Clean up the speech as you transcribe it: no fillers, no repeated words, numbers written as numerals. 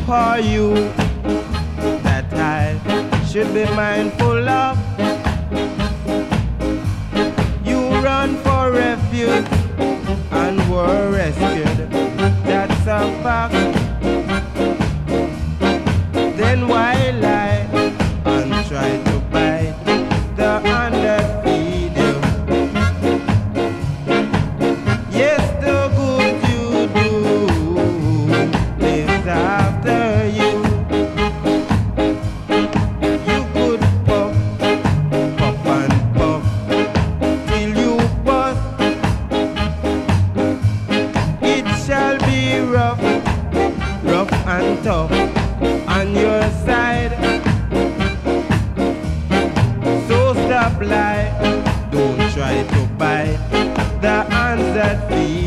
for you that I should be mindful of. You run for refuge and were rescued, that's a fact. Then why lie and try to bite the hand that feed you? Yes, the good you do lives after you. You could puff, puff and puff till you bust. It shall be rough, rough and tough on your side. So stop lie, don't try to bite the hands that feed